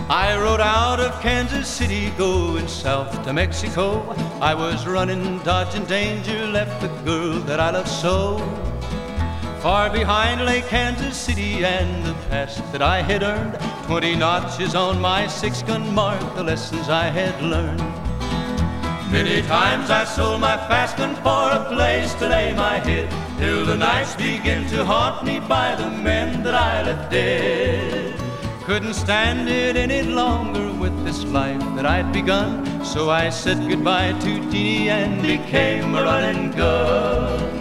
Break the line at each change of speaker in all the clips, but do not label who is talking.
I rode out of Kansas City, going south to Mexico. I was running, dodging danger, left the girl that I loved so. Far behind lay Kansas City and the past that I had earned. 20 notches on my 6-gun marked the lessons I had learned. Many times I sold my fast gun for a place to lay my head, till the nights began to haunt me by the men that I left dead. Couldn't stand it any longer with this life that I'd begun, so I said goodbye to Teenie and became a running gun.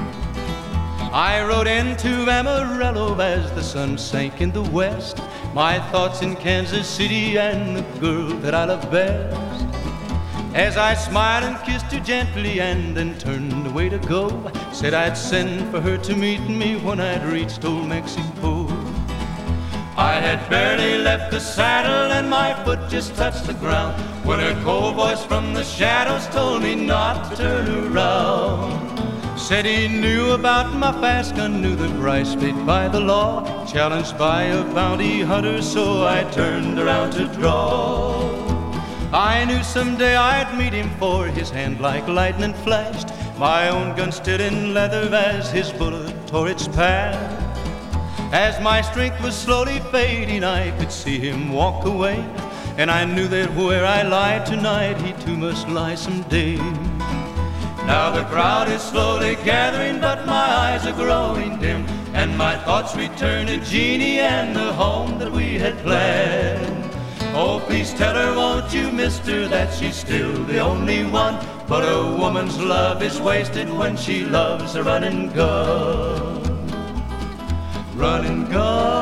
I rode into Amarillo as the sun sank in the west, my thoughts in Kansas City and the girl that I love best. As I smiled and kissed her gently and then turned away to go, said I'd send for her to meet me when I'd reached old Mexico. I had barely left the saddle and my foot just touched the ground, when a cold voice from the shadows told me not to turn around. Said he knew about my fast gun, knew the price paid by the law, challenged by a bounty hunter, so I turned around to draw. I knew someday I'd meet him, for his hand like lightning flashed, my own gun stood in leather as his bullet tore its path. As my strength was slowly fading, I could see him walk away, and I knew that where I lie tonight, he too must lie someday. Now the crowd is slowly gathering, but my eyes are growing dim, and my thoughts return to Jeannie and the home that we had planned. Oh, please tell her, won't you, mister, that she's still the only one, but a woman's love is wasted when she loves a running gun. Running gun.